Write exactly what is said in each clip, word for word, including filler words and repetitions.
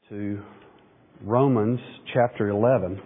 to Romans chapter eleven.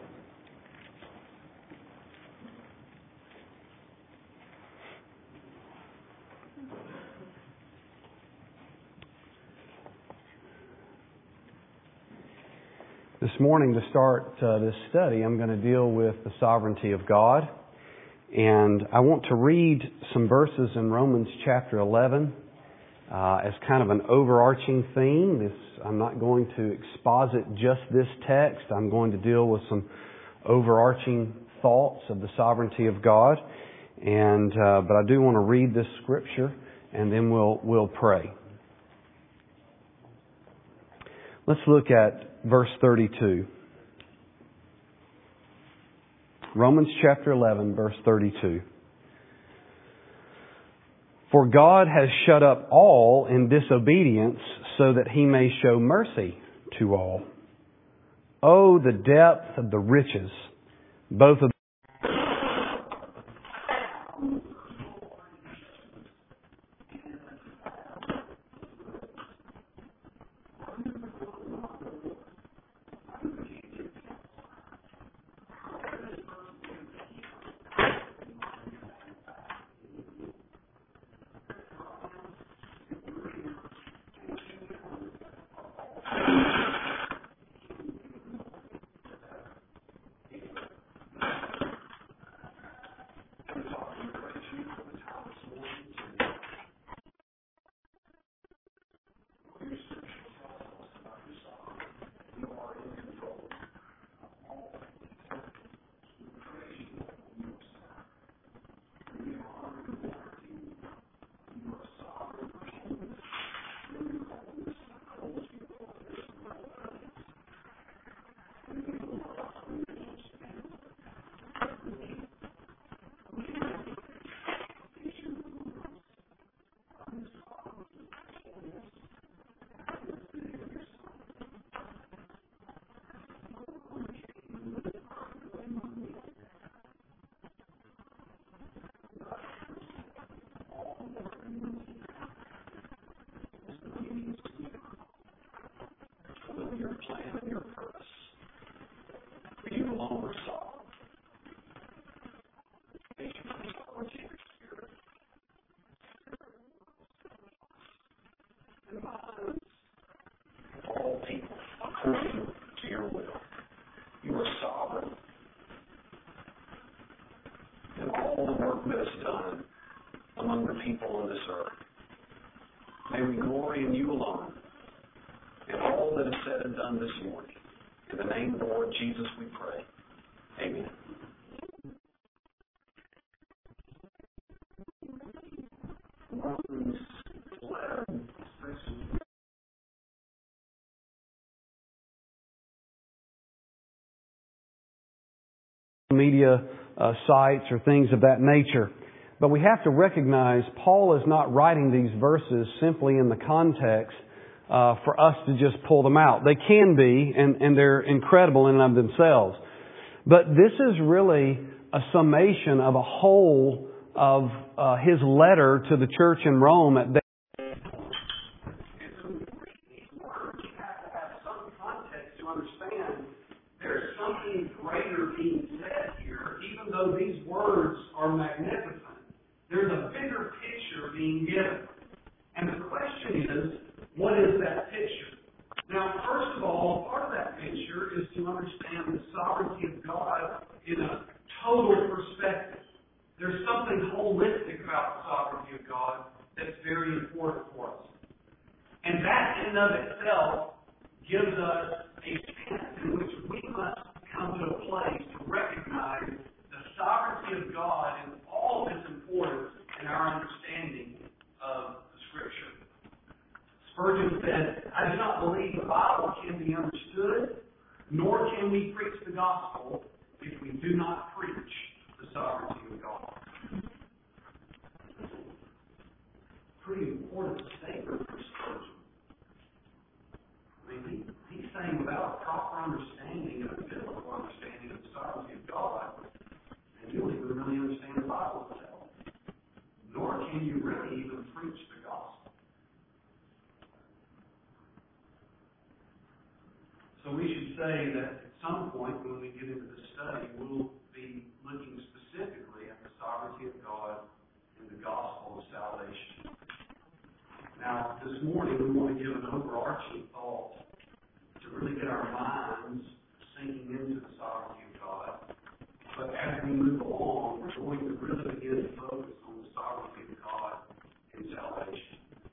This morning, to start uh, this study, I'm going to deal with the sovereignty of God. And I want to read some verses in Romans chapter eleven uh, as kind of an overarching theme. This, I'm not going to exposit just this text. I'm going to deal with some overarching thoughts of the sovereignty of God. And uh, but I do want to read this scripture, and then we'll we'll pray. Let's look at verse thirty-two. Romans chapter eleven, verse thirty-two. For God has shut up all in disobedience so that He may show mercy to all. Oh, the depth of the riches, both of all people according to your will. You are sovereign. And all the work that is done among the people on this earth. May we glory in you alone. And all that is said and done this morning. In the name of the Lord Jesus we pray. Amen. Media uh, sites or things of that nature. But we have to recognize Paul is not writing these verses simply in the context uh, for us to just pull them out. They can be, and, and they're incredible in and of themselves. But this is really a summation of a whole of uh, his letter to the church in Rome at that. There's something greater being said here, even though these words are magnificent. There's a bigger picture being given. And the question is, what is that picture? Now, first of all, part of that picture is to understand the sovereignty of God in a total perspective. There's something holistic about the sovereignty of God that's very important for us. And that in and of itself gives us a sense in which we must come to a place to recognize the sovereignty of God and all of its importance in our understanding of the Scripture. Spurgeon said, I do not believe the Bible can be understood, nor can we preach the gospel if we do not preach the sovereignty of God. Pretty important statement for Spurgeon. I mean, he, he's saying without a proper understanding and a biblical understanding of the sovereignty of God, and you don't even really understand the Bible itself. Nor can you really even preach the gospel. So we should say that at some point when we get into this study, we'll be looking specifically at the sovereignty of God and the gospel of salvation. Now, this morning we want to give an overarching thought to really get our minds sinking into the sovereignty of God. But as we move along, we're going to really begin to focus on the sovereignty of God and salvation.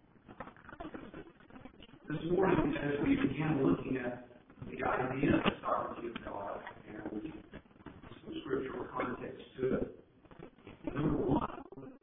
This morning, as we begin looking at the idea of the sovereignty of God and some scriptural context to it, number one,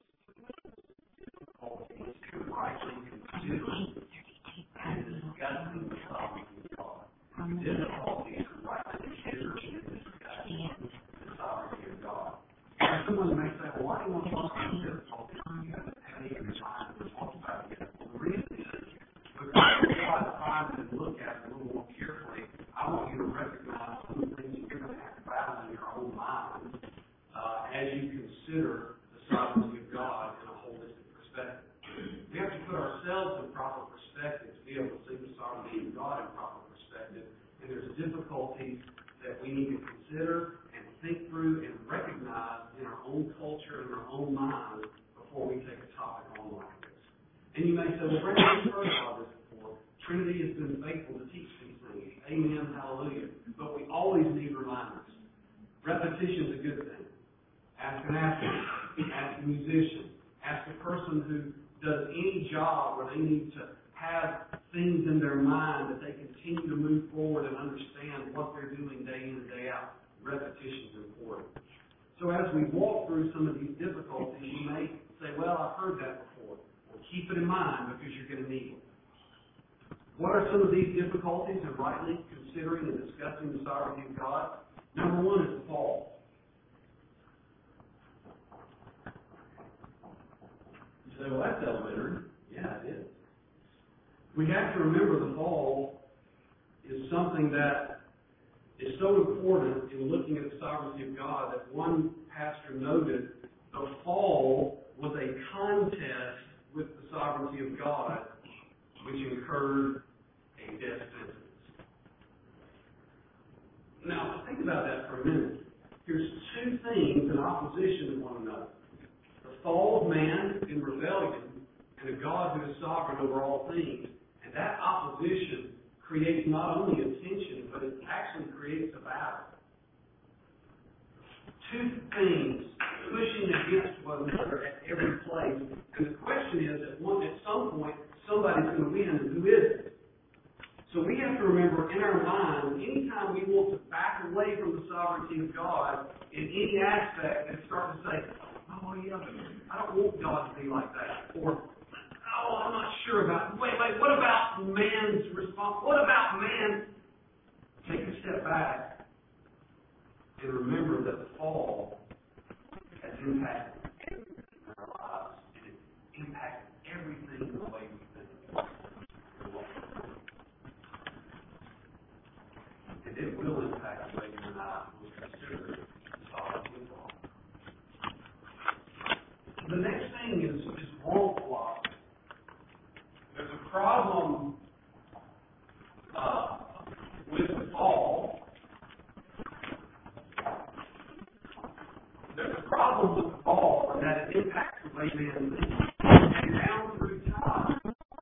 difficulty to rightly consider and discussing the sovereignty of God. Difficulty to rightly consider and discussing the sovereignty of God. Now, someone may say, well, why do you want to talk about difficulty? You haven't had any time to talk about it yet. Well, the reason is because if you have time to look at it a little more carefully, I want you to recognize some of the things you're going to have to battle in your own mind uh, as you consider the sovereignty of God in a holistic perspective. We have to put ourselves in proper perspective to be able to see the sovereignty of God in proper perspective. And there's difficulties that we need to consider and think through and recognize in our own culture and our own minds before we take a topic on like this. And you may say, well, Brandon, you've heard about this before. Trinity has been faithful to teach these things. Amen, hallelujah. But we always need reminders. Repetition is a good thing. Ask an athlete, ask a musician, ask a person who does any job where they need to have things in their mind that they continue to move forward and understand what they're doing day in and day out. Repetition is important. So as we walk through some of these difficulties, you may say, well, I've heard that before. Well, keep it in mind because you're going to need it. What are some of these difficulties in rightly considering and discussing the sovereignty of God? Number one is the fall. You say, well, that's elementary. Yeah, it is. We have to remember the fall is something that is so important in looking at the sovereignty of God that one pastor noted the fall was a contest with the sovereignty of God, which incurred a death sentence. Now, think about that for a minute. Here's two things in opposition to one another. The fall of man in rebellion and a God who is sovereign over all things. And that opposition creates not only a tension, but it actually creates a battle. Two things pushing against one another at every place. And the question is, at, one, at some point, somebody's going to win, and who is it? So we have to remember in our mind, anytime we want to back away from the sovereignty of God in any aspect and start to say, oh, yeah, I don't want God to be like that. Or, oh, I'm not sure about, wait, wait, what about man's response? What about man? Take a step back and remember that the fall has impacted our lives, and it impacted everything in the way we think. And it will impact the way you and I will consider the sovereignty of God. The next thing is, is moral philosophy. There's a problem uh, with the fall. There's a problem with the fall in that it impacts the way man thinks. And down through time,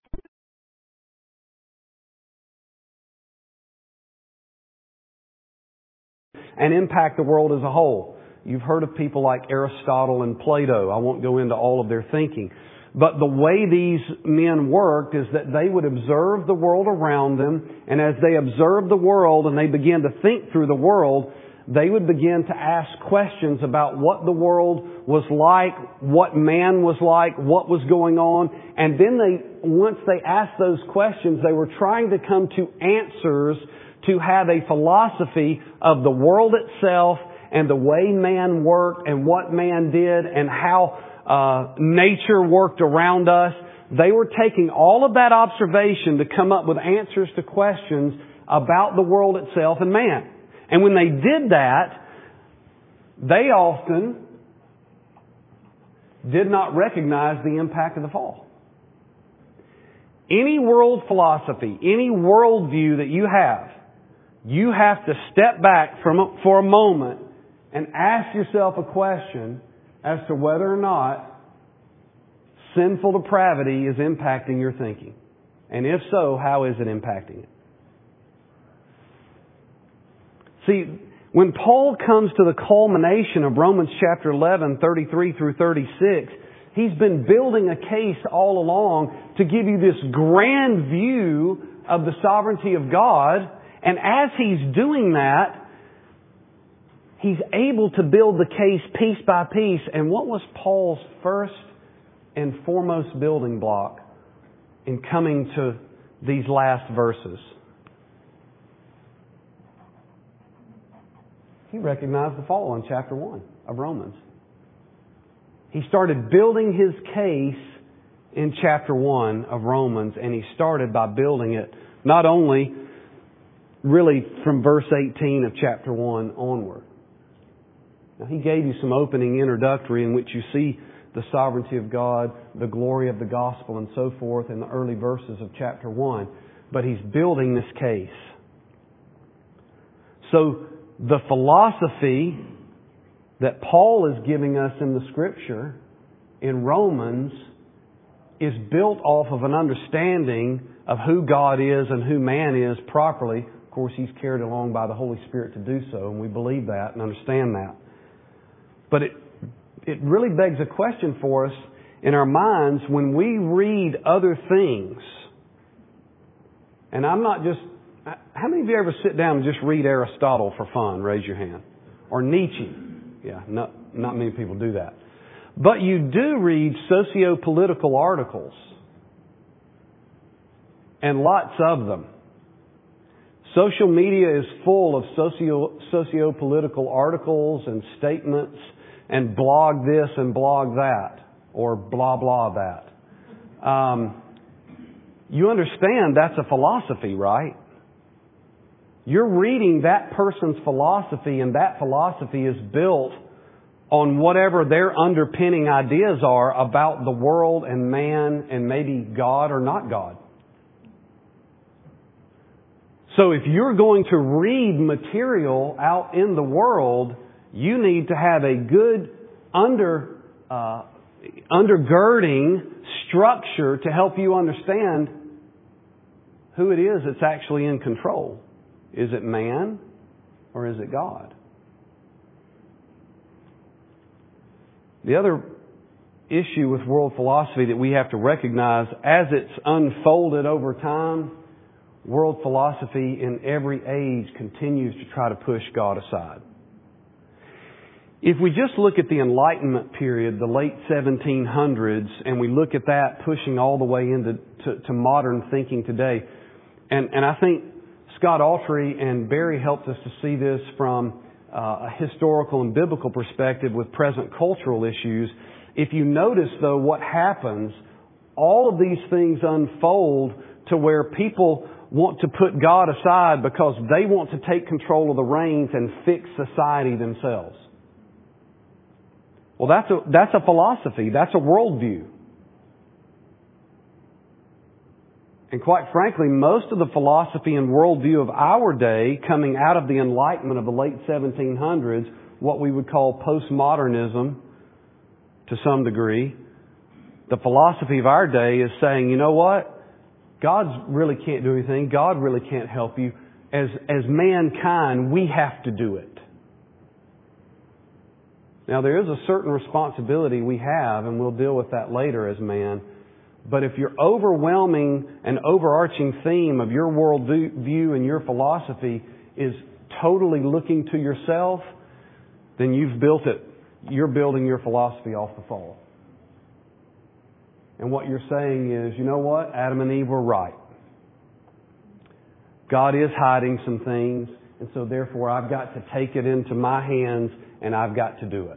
and impact the world as a whole. You've heard of people like Aristotle and Plato. I won't go into all of their thinking. But the way these men worked is that they would observe the world around them, and as they observed the world and they began to think through the world, they would begin to ask questions about what the world was like, what man was like, what was going on. And then they, once they asked those questions, they were trying to come to answers to have a philosophy of the world itself and the way man worked and what man did and how uh, nature worked around us. They were taking all of that observation to come up with answers to questions about the world itself and man. And when they did that, they often did not recognize the impact of the fall. Any world philosophy, any worldview that you have, you have to step back from, for a moment and ask yourself a question as to whether or not sinful depravity is impacting your thinking. And if so, how is it impacting it? See, when Paul comes to the culmination of Romans chapter eleven, thirty-three through thirty-six, he's been building a case all along to give you this grand view of the sovereignty of God. And as he's doing that, he's able to build the case piece by piece. And what was Paul's first and foremost building block in coming to these last verses? He recognized the fall in chapter one of Romans. He started building his case in chapter one of Romans, and he started by building it not only really from verse eighteen of chapter one onward. Now, he gave you some opening introductory in which you see the sovereignty of God, the glory of the gospel, and so forth in the early verses of chapter one. But he's building this case. So, the philosophy that Paul is giving us in the Scripture in Romans is built off of an understanding of who God is and who man is properly. Of course, he's carried along by the Holy Spirit to do so, and we believe that and understand that. But it it really begs a question for us in our minds when we read other things. And I'm not just... How many of you ever sit down and just read Aristotle for fun? Raise your hand. Or Nietzsche. Yeah, not, not many people do that. But you do read socio-political articles. And lots of them. Social media is full of socio, socio-political articles and statements and blog this and blog that. Or blah, blah that. Um, you understand that's a philosophy, right? You're reading that person's philosophy, and that philosophy is built on whatever their underpinning ideas are about the world and man and maybe God or not God. So if you're going to read material out in the world, you need to have a good under uh, undergirding structure to help you understand who it is that's actually in control. Is it man or is it God? The other issue with world philosophy that we have to recognize as it's unfolded over time, world philosophy in every age continues to try to push God aside. If we just look at the Enlightenment period, the late seventeen hundreds, and we look at that pushing all the way into to, to modern thinking today, and, and I think Scott Autry and Barry helped us to see this from uh, a historical and biblical perspective with present cultural issues. If you notice, though, what happens, all of these things unfold to where people want to put God aside because they want to take control of the reins and fix society themselves. Well, that's a, that's a philosophy. That's a worldview. And quite frankly, most of the philosophy and worldview of our day, coming out of the Enlightenment of the late seventeen hundreds, what we would call postmodernism to some degree, the philosophy of our day is saying, you know what? God really can't do anything. God really can't help you. As, as mankind, we have to do it. Now, there is a certain responsibility we have, and we'll deal with that later as man. But if your overwhelming and overarching theme of your world view and your philosophy is totally looking to yourself, then you've built it. You're building your philosophy off the fall. And what you're saying is, you know what? Adam and Eve were right. God is hiding some things, and so therefore I've got to take it into my hands and I've got to do it.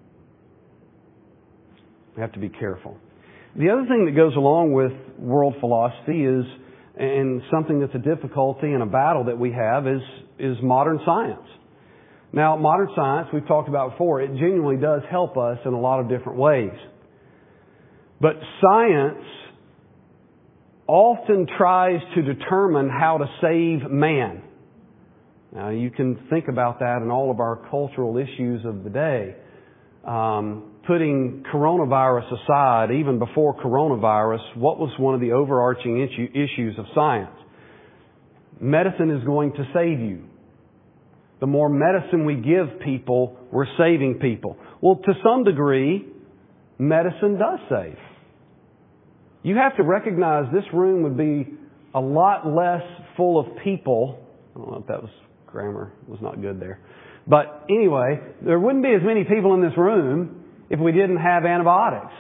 We have to be careful. The other thing that goes along with world philosophy is, and something that's a difficulty and a battle that we have, is, is modern science. Now, modern science, we've talked about before, it genuinely does help us in a lot of different ways. But science often tries to determine how to save man. Now, you can think about that in all of our cultural issues of the day. Um, putting coronavirus aside, even before coronavirus, what was one of the overarching issue, issues of science? Medicine is going to save you. The more medicine we give people, we're saving people. Well, to some degree, medicine does save. You have to recognize this room would be a lot less full of people. I don't know if that was grammar was not good there. But anyway, there wouldn't be as many people in this room if we didn't have antibiotics.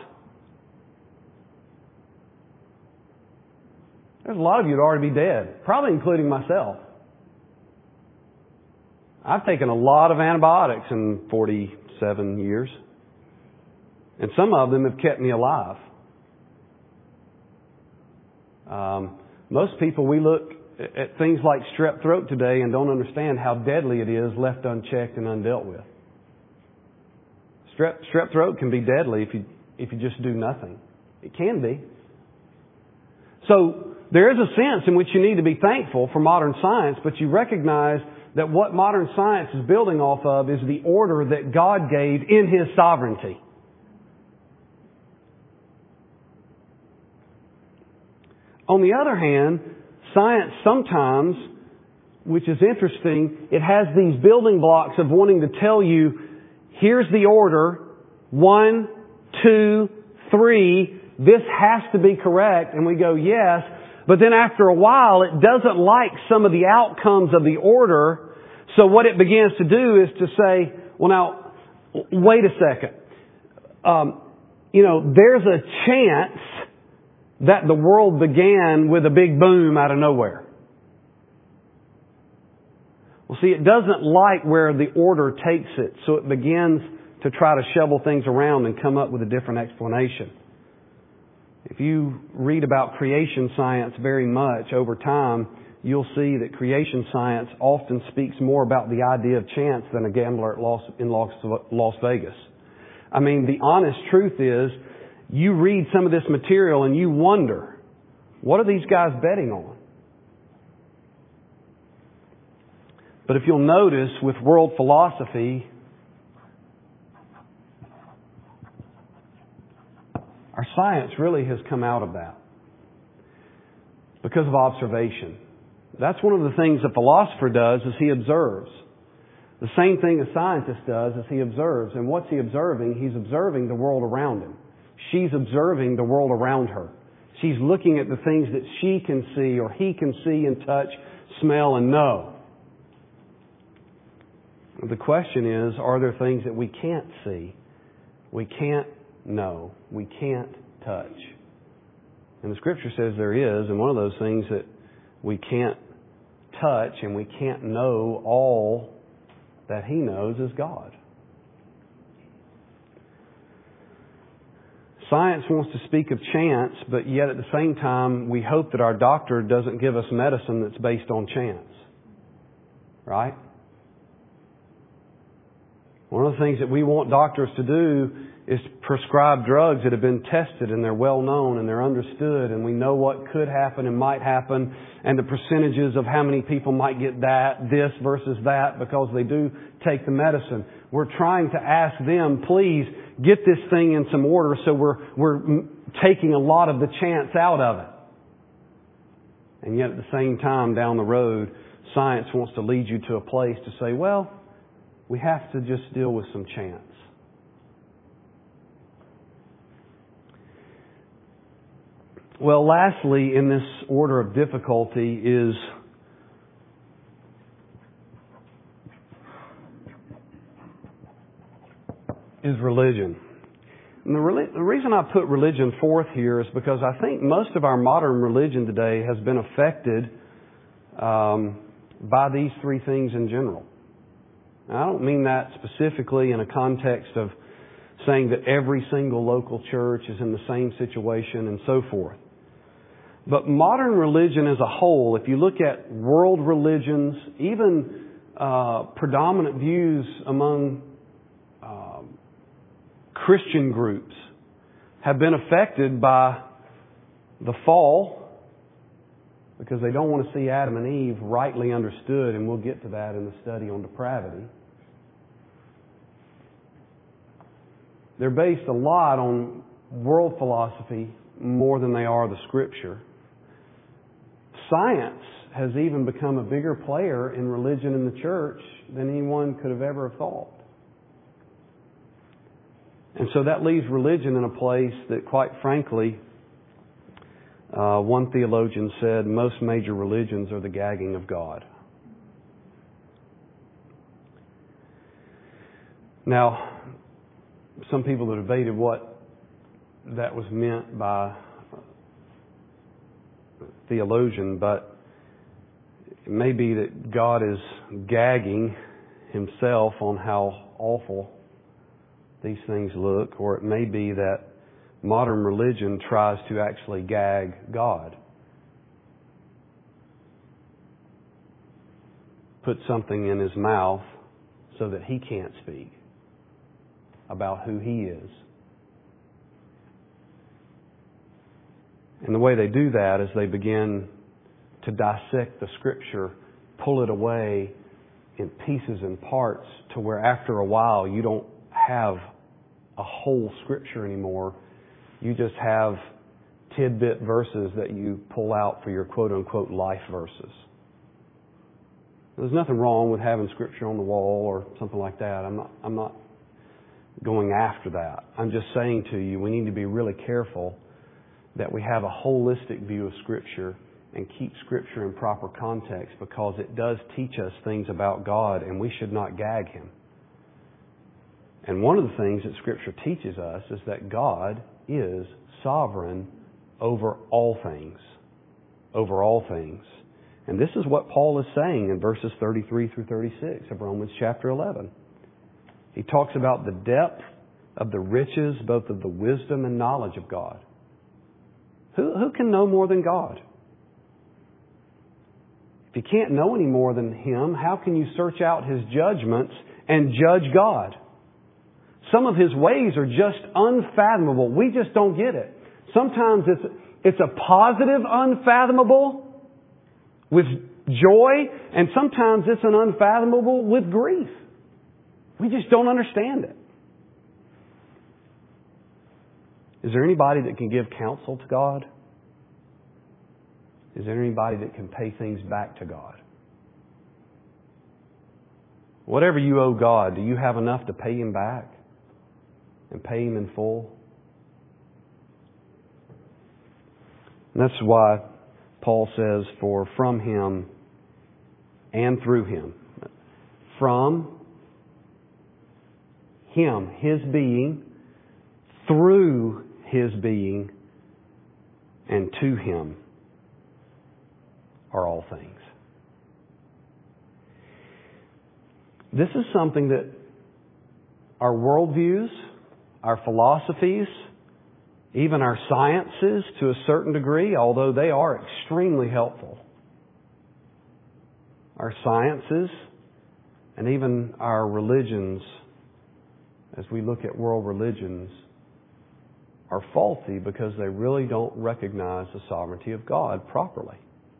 There's a lot of you that ought to be dead, probably including myself. I've taken a lot of antibiotics in forty-seven years. And some of them have kept me alive. Um, most people, we look at things like strep throat today and don't understand how deadly it is left unchecked and undealt with. Strep, strep throat can be deadly if you, if you just do nothing. It can be. So there is a sense in which you need to be thankful for modern science, but you recognize that what modern science is building off of is the order that God gave in His sovereignty. On the other hand, science sometimes, which is interesting, it has these building blocks of wanting to tell you, here's the order, one, two, three, this has to be correct, and we go, yes, but then after a while, it doesn't like some of the outcomes of the order, so what it begins to do is to say, well now, wait a second, um, you know, there's a chance that the world began with a big boom out of nowhere. Well, see, it doesn't like where the order takes it, so it begins to try to shovel things around and come up with a different explanation. If you read about creation science very much over time, you'll see that creation science often speaks more about the idea of chance than a gambler at Las, in Las, Las Vegas. I mean, the honest truth is, you read some of this material and you wonder, what are these guys betting on? But if you'll notice with world philosophy, our science really has come out of that because of observation. That's one of the things a philosopher does is he observes. The same thing a scientist does is he observes. And what's he observing? He's observing the world around him. She's observing the world around her. She's looking at the things that she can see or he can see and touch, smell and know. The question is, are there things that we can't see, we can't know, we can't touch? And the Scripture says there is, and one of those things that we can't touch and we can't know all that He knows is God. Science wants to speak of chance, but yet at the same time, we hope that our doctor doesn't give us medicine that's based on chance. Right? One of the things that we want doctors to do is prescribe drugs that have been tested and they're well known and they're understood and we know what could happen and might happen and the percentages of how many people might get that, this versus that because they do take the medicine. We're trying to ask them, please get this thing in some order so we're, we're taking a lot of the chance out of it. And yet at the same time down the road, science wants to lead you to a place to say, well, we have to just deal with some chance. Well, lastly, in this order of difficulty is is religion. And the, re- the reason I put religion forth here is because I think most of our modern religion today has been affected um, by these three things in general. Now, I don't mean that specifically in a context of saying that every single local church is in the same situation and so forth. But modern religion as a whole, if you look at world religions, even uh, predominant views among um, Christian groups have been affected by the fall, because they don't want to see Adam and Eve rightly understood, and we'll get to that in the study on depravity. They're based a lot on world philosophy more than they are the Scripture. Science has even become a bigger player in religion and the church than anyone could have ever thought. And so that leaves religion in a place that, quite frankly, uh, one theologian said, most major religions are the gagging of God. Now, some people have debated what that was meant by theologian, but it may be that God is gagging Himself on how awful these things look, or it may be that modern religion tries to actually gag God. Put something in His mouth so that He can't speak about who He is. And the way they do that is they begin to dissect the Scripture, pull it away in pieces and parts to where after a while you don't have a whole Scripture anymore. You just have tidbit verses that you pull out for your quote-unquote life verses. There's nothing wrong with having Scripture on the wall or something like that. I'm not, I'm not going after that. I'm just saying to you, we need to be really careful that we have a holistic view of Scripture and keep Scripture in proper context, because it does teach us things about God, and we should not gag Him. And one of the things that Scripture teaches us is that God is sovereign over all things. Over all things. And this is what Paul is saying in verses thirty-three through thirty-six of Romans chapter eleven. He talks about the depth of the riches, both of the wisdom and knowledge of God. Who, who can know more than God? If you can't know any more than Him, how can you search out His judgments and judge God? Some of His ways are just unfathomable. We just don't get it. Sometimes it's, it's a positive unfathomable with joy, and sometimes it's an unfathomable with grief. We just don't understand it. Is there anybody that can give counsel to God? Is there anybody that can pay things back to God? Whatever you owe God, do you have enough to pay Him back and pay Him in full? And that's why Paul says, for from Him and through Him. From Him, His being, through His being, and to Him are all things. This is something that our worldviews, our philosophies, even our sciences to a certain degree, although they are extremely helpful, our sciences and even our religions, as we look at world religions, are faulty because they really don't recognize the sovereignty of God properly.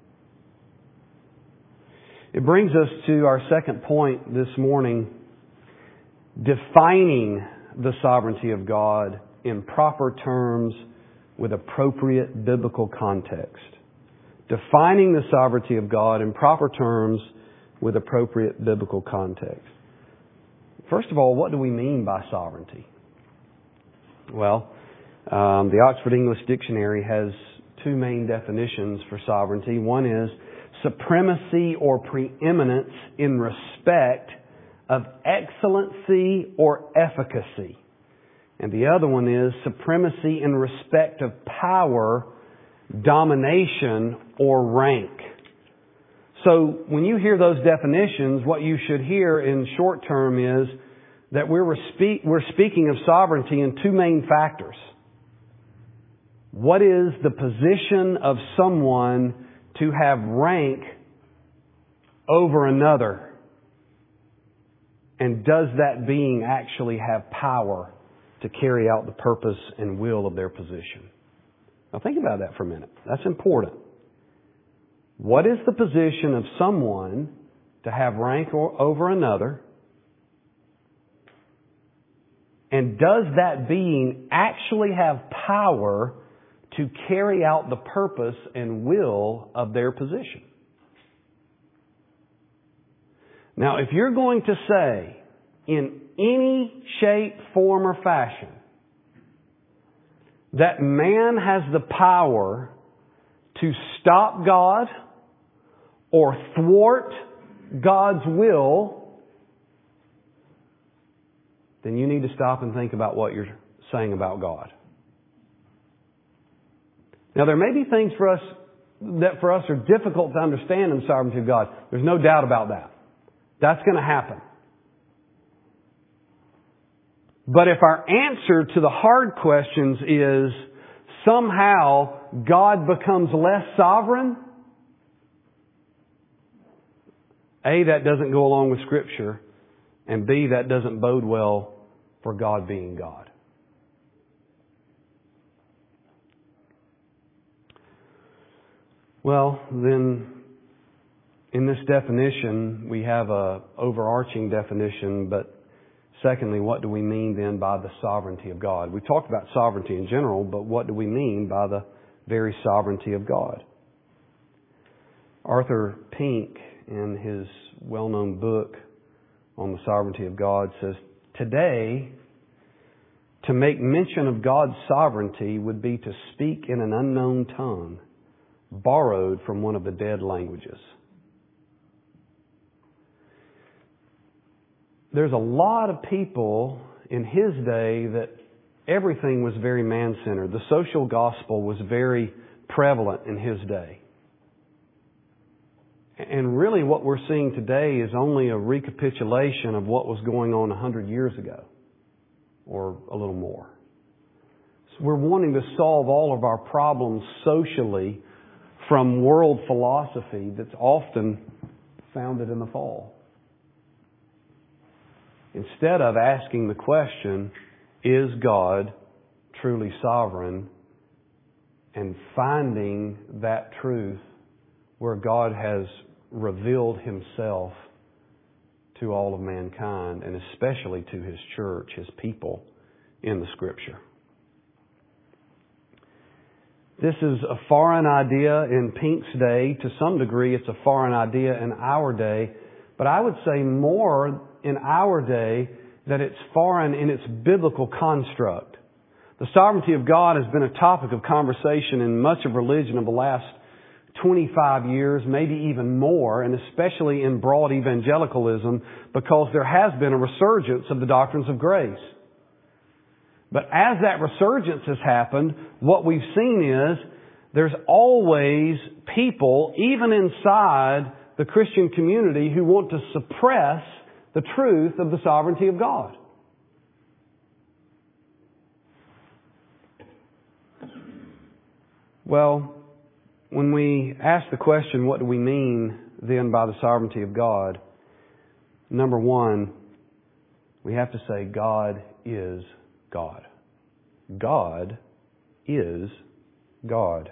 It brings us to our second point this morning, defining the sovereignty of God in proper terms with appropriate biblical context. Defining the sovereignty of God in proper terms with appropriate biblical context. First of all, what do we mean by sovereignty? Well, um, the Oxford English Dictionary has two main definitions for sovereignty. One is supremacy or preeminence in respect of excellency or efficacy. And the other one is supremacy in respect of power, domination, or rank. So when you hear those definitions, what you should hear in short term is that we're, spe- we're speaking of sovereignty in two main factors. What is the position of someone to have rank over another? And does that being actually have power to carry out the purpose and will of their position? Now think about that for a minute. That's important. What is the position of someone to have rank or, over another? And does that being actually have power to carry out the purpose and will of their position? Now, if you're going to say in any shape, form, or fashion that man has the power to stop God or thwart God's will, then you need to stop and think about what you're saying about God. Now, there may be things for us that for us are difficult to understand in the sovereignty of God. There's no doubt about that. That's going to happen. But if our answer to the hard questions is somehow God becomes less sovereign, A, that doesn't go along with Scripture, and B, that doesn't bode well for God being God. Well, then, in this definition, we have a overarching definition, but secondly, what do we mean then by the sovereignty of God? We talked about sovereignty in general, but what do we mean by the very sovereignty of God? Arthur Pink, in his well-known book on the sovereignty of God, says, "Today, to make mention of God's sovereignty would be to speak in an unknown tongue, borrowed from one of the dead languages." There's a lot of people in his day that everything was very man-centered. The social gospel was very prevalent in his day. And really what we're seeing today is only a recapitulation of what was going on a hundred years ago, or a little more. So we're wanting to solve all of our problems socially from world philosophy that's often founded in the fall, instead of asking the question, is God truly sovereign? And finding that truth where God has revealed Himself to all of mankind, and especially to His church, His people, in the Scripture. This is a foreign idea in Pink's day. To some degree, it's a foreign idea in our day. But I would say more in our day that it's foreign in its biblical construct. The sovereignty of God has been a topic of conversation in much of religion of the last twenty-five years, maybe even more, and especially in broad evangelicalism, because there has been a resurgence of the doctrines of grace. But as that resurgence has happened, what we've seen is there's always people, even inside the Christian community, who want to suppress the truth of the sovereignty of God. Well, when we ask the question, what do we mean then by the sovereignty of God? Number one, we have to say God is God. God is God.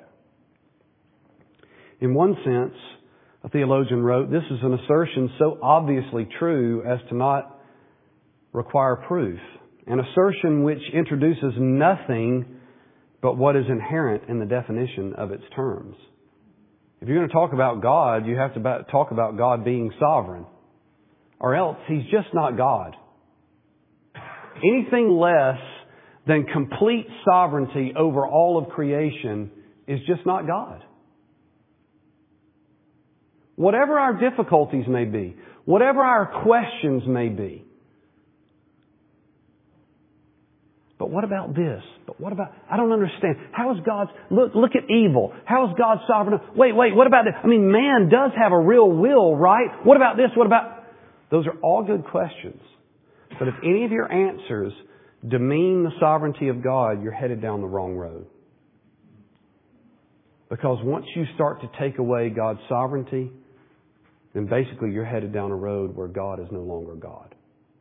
In one sense, a theologian wrote, this is an assertion so obviously true as to not require proof. An assertion which introduces nothing but what is inherent in the definition of its terms. If you're going to talk about God, you have to talk about God being sovereign, or else He's just not God. Anything less than complete sovereignty over all of creation is just not God. Whatever our difficulties may be, whatever our questions may be. But what about this? But what about, I don't understand. How is God's, look, look at evil. How is God sovereign? Wait, wait, what about this? I mean, man does have a real will, right? What about this? What about, those are all good questions. But if any of your answers demean the sovereignty of God, you're headed down the wrong road. Because once you start to take away God's sovereignty, then basically you're headed down a road where God is no longer God.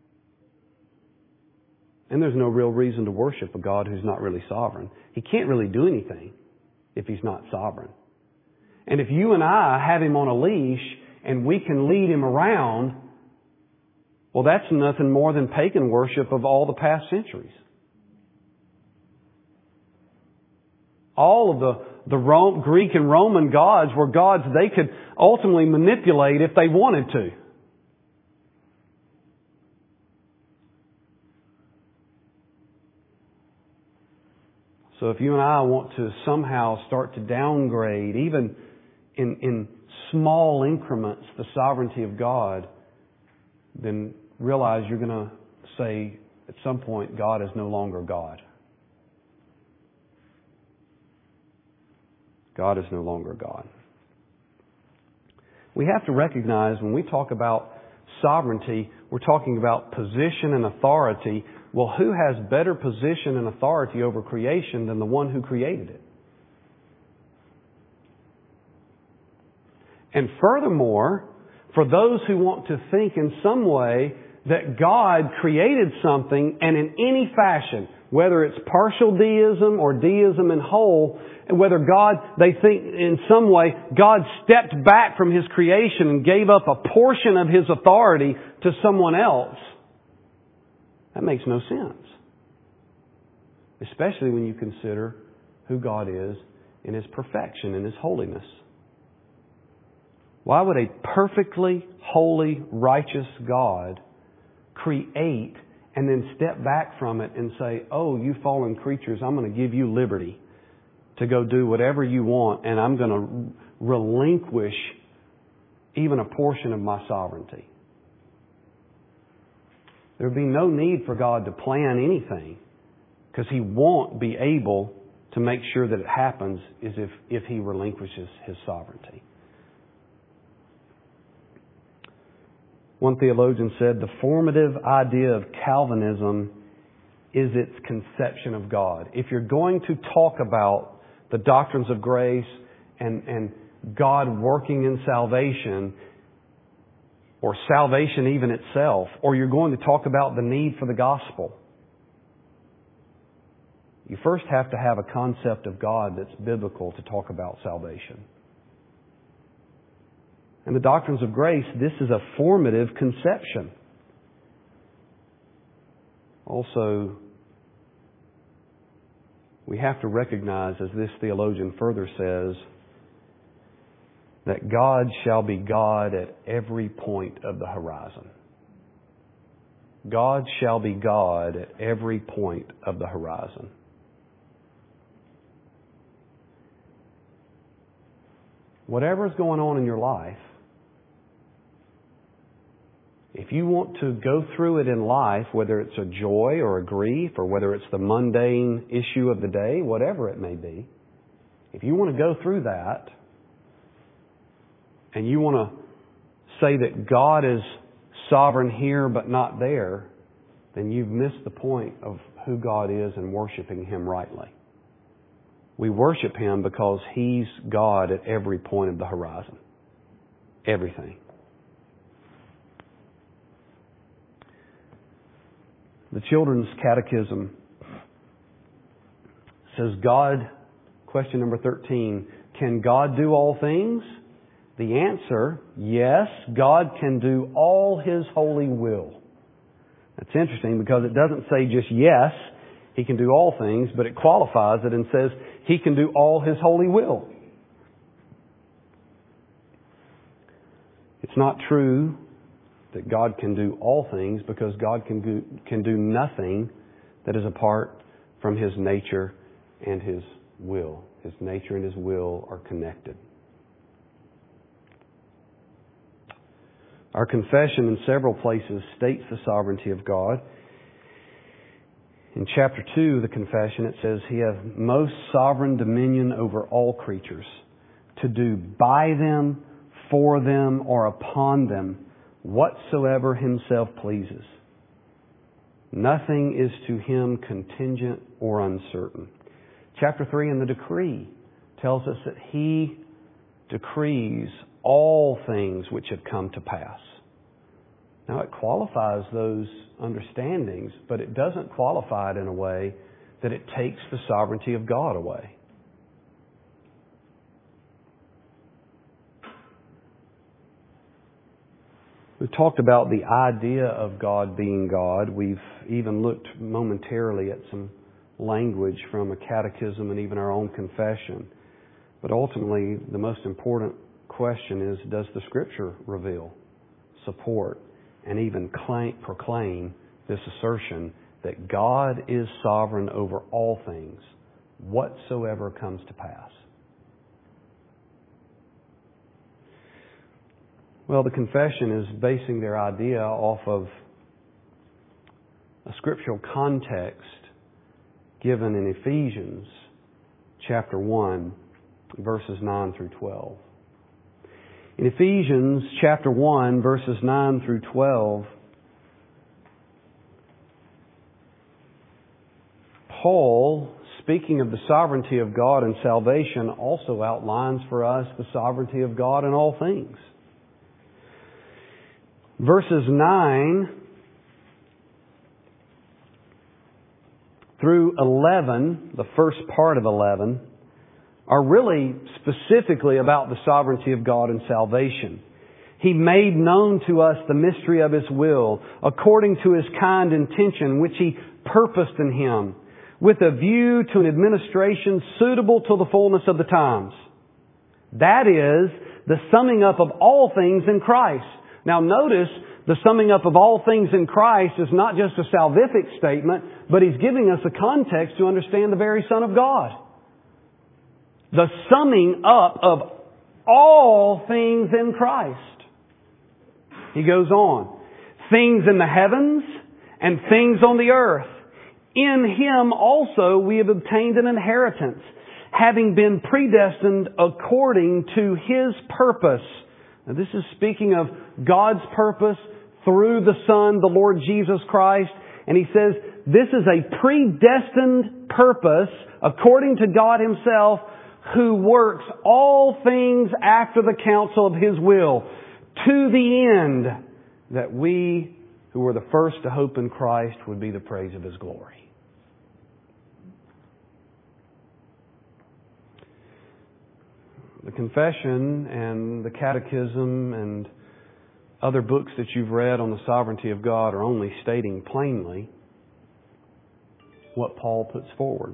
And there's no real reason to worship a God who's not really sovereign. He can't really do anything if He's not sovereign. And if you and I have Him on a leash and we can lead Him around, well, that's nothing more than pagan worship of all the past centuries. All of the, the Rome, Greek and Roman gods were gods they could ultimately manipulate if they wanted to. So if you and I want to somehow start to downgrade, even in, in small increments, the sovereignty of God, then realize you're going to say at some point God is no longer God. God is no longer God. We have to recognize when we talk about sovereignty, we're talking about position and authority. Well, who has better position and authority over creation than the one who created it? And furthermore, for those who want to think in some way that God created something and in any fashion, whether it's partial deism or deism in whole, and whether God, they think in some way, God stepped back from His creation and gave up a portion of His authority to someone else, that makes no sense. Especially when you consider who God is in His perfection and His holiness. Why would a perfectly holy, righteous God create and then step back from it and say, oh, you fallen creatures, I'm going to give you liberty to go do whatever you want, and I'm going to relinquish even a portion of my sovereignty? There would be no need for God to plan anything, because He won't be able to make sure that it happens as if, if He relinquishes His sovereignty. One theologian said, the formative idea of Calvinism is its conception of God. If you're going to talk about the doctrines of grace and, and God working in salvation, or salvation even itself, or you're going to talk about the need for the gospel, you first have to have a concept of God that's biblical to talk about salvation. And the doctrines of grace, this is a formative conception. Also, we have to recognize, as this theologian further says, that God shall be God at every point of the horizon. God shall be God at every point of the horizon. Whatever is going on in your life, if you want to go through it in life, whether it's a joy or a grief, or whether it's the mundane issue of the day, whatever it may be, if you want to go through that, and you want to say that God is sovereign here but not there, then you've missed the point of who God is and worshiping Him rightly. We worship Him because He's God at every point of the horizon. Everything. The Children's Catechism says, God, question number thirteen, can God do all things? The answer, yes, God can do all His holy will. That's interesting because it doesn't say just yes, He can do all things, but it qualifies it and says He can do all His holy will. It's not true that God can do all things, because God can do, can do nothing that is apart from His nature and His will. His nature and His will are connected. Our confession in several places states the sovereignty of God. In chapter two of the confession, it says, He hath most sovereign dominion over all creatures, to do by them, for them, or upon them, whatsoever Himself pleases. Nothing is to Him contingent or uncertain. Chapter three in the decree tells us that He decrees all things which have come to pass. Now it qualifies those understandings, but it doesn't qualify it in a way that it takes the sovereignty of God away. We've talked about the idea of God being God. We've even looked momentarily at some language from a catechism and even our own confession. But ultimately, the most important question is, does the Scripture reveal, support, and even claim, proclaim this assertion that God is sovereign over all things, whatsoever comes to pass? Well, the confession is basing their idea off of a scriptural context given in Ephesians chapter one, verses nine through twelve. In Ephesians chapter one, verses nine through twelve, Paul, speaking of the sovereignty of God and salvation, also outlines for us the sovereignty of God in all things. Verses nine through eleven, the first part of eleven, are really specifically about the sovereignty of God and salvation. He made known to us the mystery of His will, according to His kind intention, which He purposed in Him, with a view to an administration suitable to the fullness of the times. That is, the summing up of all things in Christ. Now notice, the summing up of all things in Christ is not just a salvific statement, but He's giving us a context to understand the very Son of God. The summing up of all things in Christ. He goes on. Things in the heavens and things on the earth. In Him also we have obtained an inheritance, having been predestined according to His purpose. Now this is speaking of God's purpose through the Son, the Lord Jesus Christ. And He says, this is a predestined purpose according to God Himself, who works all things after the counsel of His will, to the end that we who were the first to hope in Christ would be the praise of His glory. The confession and the catechism and other books that you've read on the sovereignty of God are only stating plainly what Paul puts forward.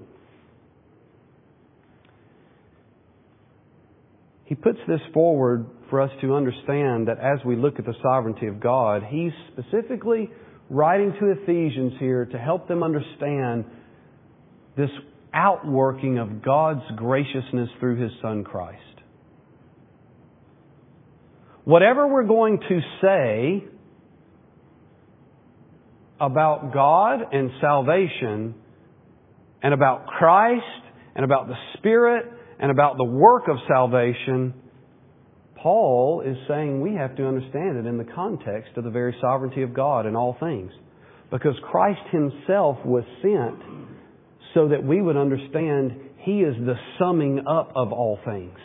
He puts this forward for us to understand that as we look at the sovereignty of God, he's specifically writing to Ephesians here to help them understand this outworking of God's graciousness through His Son Christ. Whatever we're going to say about God and salvation and about Christ and about the Spirit and about the work of salvation, Paul is saying we have to understand it in the context of the very sovereignty of God in all things. Because Christ Himself was sent so that we would understand He is the summing up of all things.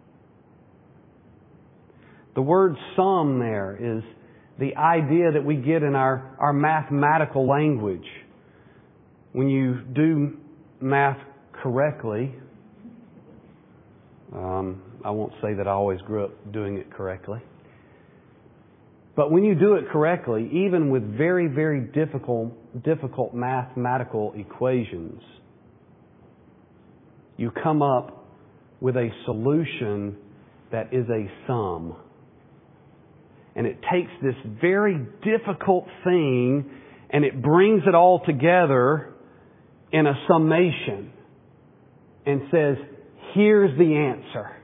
The word sum there is the idea that we get in our, our mathematical language. When you do math correctly, um, I won't say that I always grew up doing it correctly. But when you do it correctly, even with very, very difficult, difficult mathematical equations, you come up with a solution that is a sum. And it takes this very difficult thing and it brings it all together in a summation and says, here's the answer.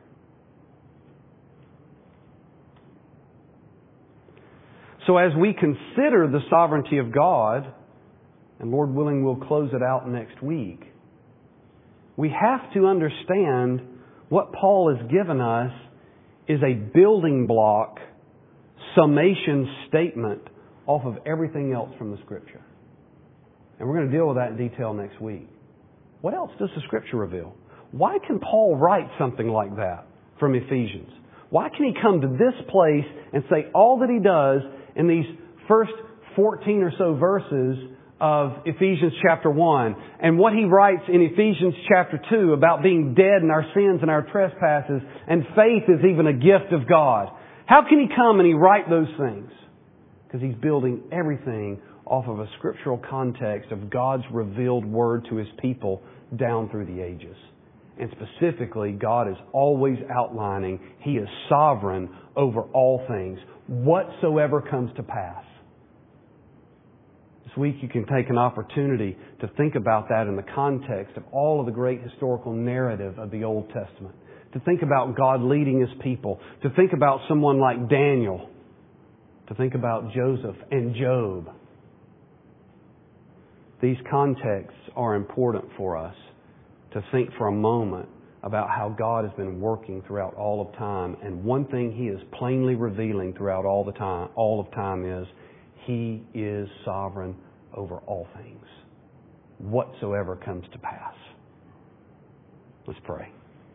So as we consider the sovereignty of God, and Lord willing we'll close it out next week, we have to understand what Paul has given us is a building block summation statement off of everything else from the Scripture. And we're going to deal with that in detail next week. What else does the Scripture reveal? Why can Paul write something like that from Ephesians? Why can he come to this place and say all that he does in these first fourteen or so verses of Ephesians chapter one, and what he writes in Ephesians chapter two about being dead in our sins and our trespasses, and faith is even a gift of God? How can he come and he write those things? because He's building everything off of a scriptural context of God's revealed Word to His people down through the ages. And specifically, God is always outlining He is sovereign over all things, whatsoever comes to pass. This week you can take an opportunity to think about that in the context of all of the great historical narrative of the Old Testament. To think about God leading His people. To think about someone like Daniel. To think about Joseph and Job. These contexts are important for us to think for a moment about how God has been working throughout all of time. And one thing He is plainly revealing throughout all the time, all of time is He is sovereign over all things, whatsoever comes to pass. Let's pray.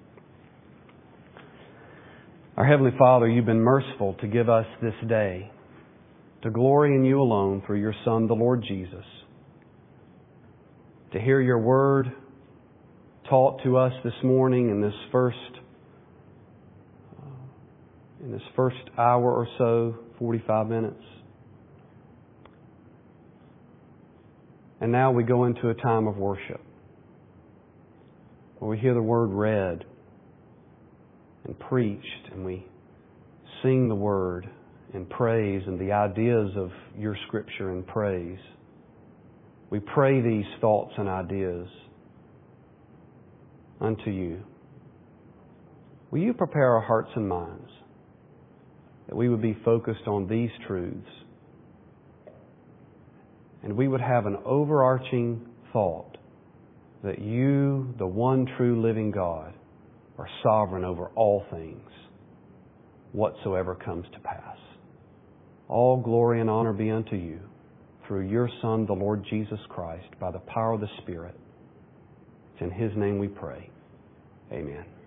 Our Heavenly Father, You've been merciful to give us this day to glory in You alone through Your Son, the Lord Jesus. To hear Your Word taught to us this morning in this first in this first hour or so, forty-five minutes. And now we go into a time of worship where we hear the Word read and preached, and we sing the Word in praise and the ideas of Your Scripture in praise. We pray these thoughts and ideas unto You. Will You prepare our hearts and minds that we would be focused on these truths, and we would have an overarching thought that You, the one true living God, are sovereign over all things, whatsoever comes to pass. All glory and honor be unto You through Your Son, the Lord Jesus Christ, by the power of the Spirit. It's in His name we pray. Amen.